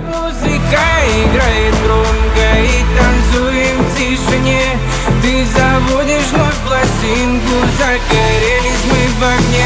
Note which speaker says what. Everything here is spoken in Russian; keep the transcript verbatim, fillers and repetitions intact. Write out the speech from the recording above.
Speaker 1: Музыка играет громко и танцуем в тишине. Ты заводишь вновь пластинку, загорелись мы в огне.